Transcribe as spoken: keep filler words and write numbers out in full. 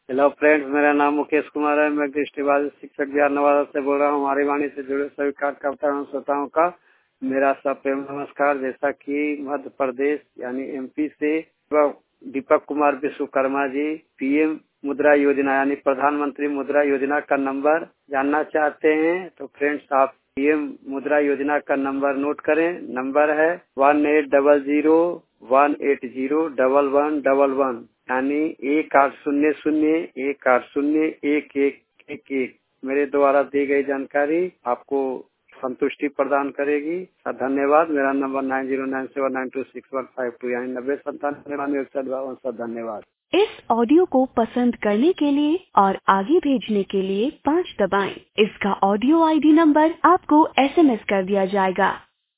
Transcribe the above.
Hello friends, मेरा नाम मुकेश कुमार है। मैं दृष्टिबाधित शिक्षक बिहार नवादा से बोल रहा हूँ। हमारी वाणी से जुड़े सभी कार्यकर्ता एवं श्रोताओं का मेरा सप्रेम नमस्कार। जैसा कि मध्य प्रदेश यानी एमपी से दीपक कुमार विश्वकर्मा जी पीएम मुद्रा योजना यानी प्रधानमंत्री मुद्रा योजना का नंबर जानना चाहते हैं तो फ्रेंड्स आप पीएम मुद्रा योजना का नंबर नोट करें। नंबर है one eight double zero one eight zero double one double one यानी एक आठ शून्य शून्य एक आठ शून्य एक एक एक एक। मेरे द्वारा दी गई जानकारी आपको संतुष्टि प्रदान करेगी। धन्यवाद। मेरा number nine zero nine seven nine two six one five two यानी नब्बे संतानवे इकसठ बावन। धन्यवाद। इस ऑडियो को पसंद करने के लिए और आगे भेजने के लिए पाँच दबाएं। इसका ऑडियो आईडी नंबर आपको एसएमएस कर दिया जाएगा।